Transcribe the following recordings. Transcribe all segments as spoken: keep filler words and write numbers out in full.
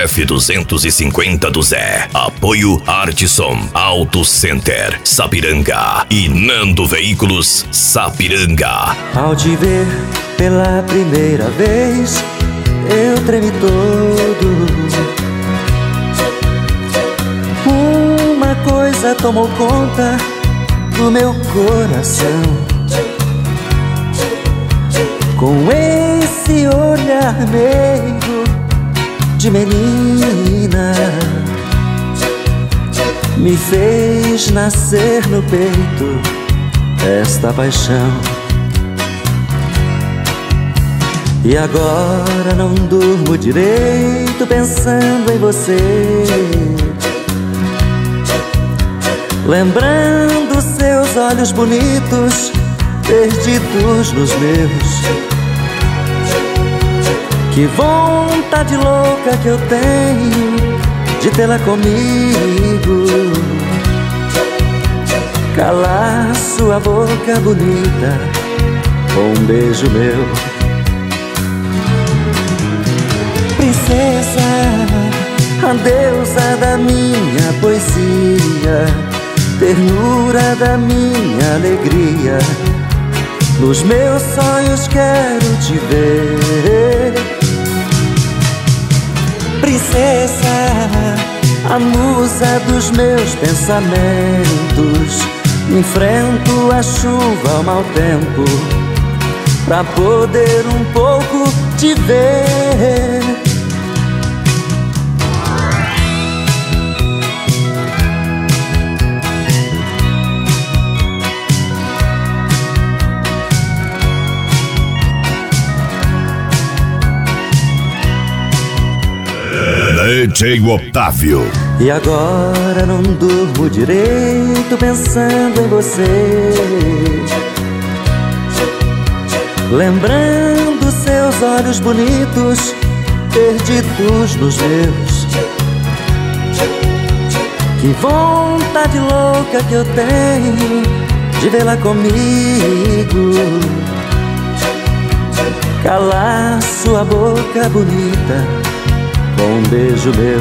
F duzentos e cinquenta do Zé. Apoio Artisson Auto Center, Sapiranga e Nando Veículos, Sapiranga. Ao te ver pela primeira vez, eu tremi todo. Uma coisa tomou conta do meu coração. Com esse olhar meigo de menina, me fez nascer no peito esta paixão. E agora não durmo direito pensando em você, lembrando seus olhos bonitos perdidos nos meus. Que vontade louca que eu tenho de tê-la comigo, calar sua boca bonita com um beijo meu. Princesa, a deusa da minha poesia, ternura da minha alegria, nos meus sonhos quero te ver. Princesa, a musa dos meus pensamentos, enfrento a chuva, o mau tempo, pra poder um pouco te ver. D J Otávio. E agora não durmo direito pensando em você, lembrando seus olhos bonitos perdidos nos meus. Que vontade louca que eu tenho de vê-la comigo, calar sua boca bonita com um beijo meu.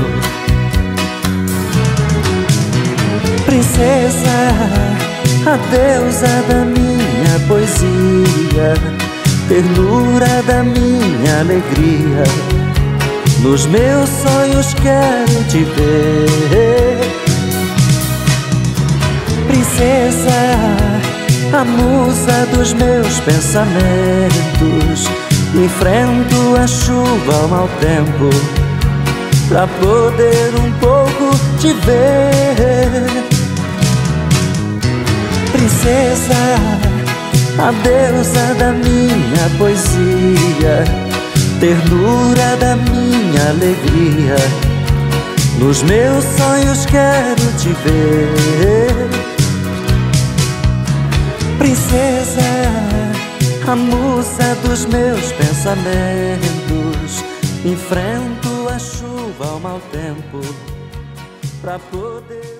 Princesa, a deusa da minha poesia, ternura da minha alegria, nos meus sonhos quero te ver. Princesa, a musa dos meus pensamentos, enfrento a chuva, o mau tempo, pra poder um pouco te ver. Princesa, a deusa da minha poesia, ternura da minha alegria, nos meus sonhos quero te ver. Princesa, a musa dos meus pensamentos, enfrento a chuva, o mau tempo, pra poder